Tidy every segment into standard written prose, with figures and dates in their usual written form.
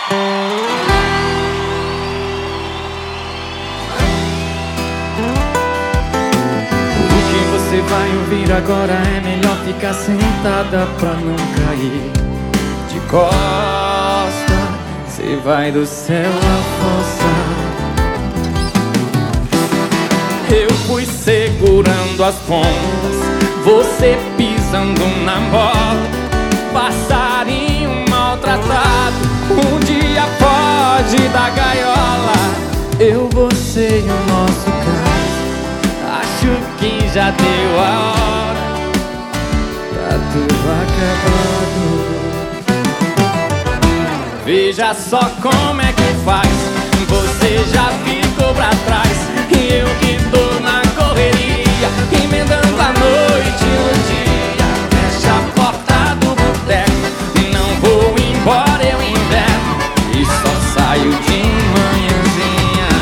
O que você vai ouvir agora é melhor ficar sentada pra não cair de costa. Você vai do céu à fossa. Eu fui segurando as pontas, você pisando na bola. Passarinho maltratado, um dia pode dar gaiola. Eu, você e o nosso caso, acho que já deu a hora. Tá tudo acabado. Veja só como é que faz. Você já ficou pra trás e eu que tô na correria, emendando a noite no dia. Fecha a porta do boteco, não vou embora, eu inverno e só saio de manhãzinha.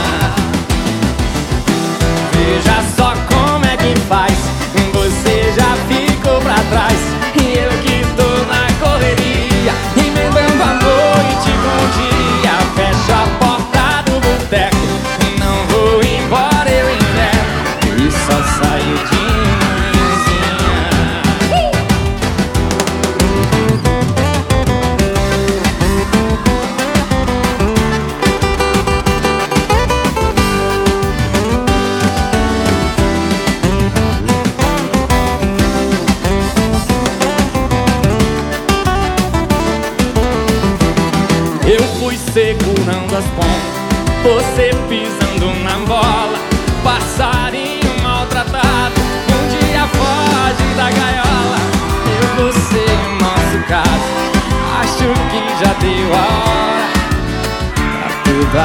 Veja só como é que faz. Você já ficou pra trás e eu que tô na correria, emendando a noite com o dia. Fecha a porta do boteco, não vou embora, eu inverno e só saio de manhãzinha. Eu fui segurando as pontas, você pisando na bola. Passarinho maltratado, um dia foge da gaiola. Eu, você e o nosso caso, acho que já deu a hora. Tá tudo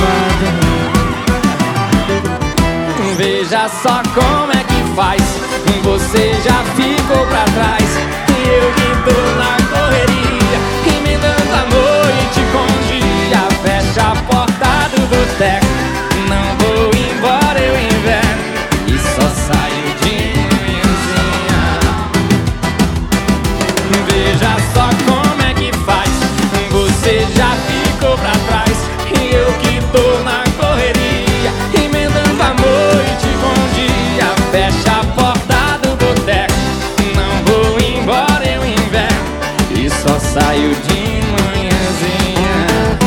acabado. Veja só como é que faz. Você já ficou pra trás e eu que tô na correria, emendando a noite com o dia. Fecha a porta do boteco, não vou embora, eu inverno e só saio de manhãzinha. Veja só como é que faz. Você já ficou pra trás e eu que tô na correria, emendando a noite com o dia. Fecha a porta do boteco, não vou embora, eu inverno e só saio de manhãzinha.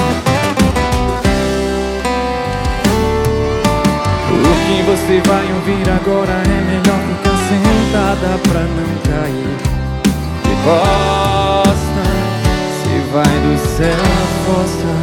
O que você vai ouvir agora é melhor ficar sentada pra não cair de costa. Se vai do céu à fossa.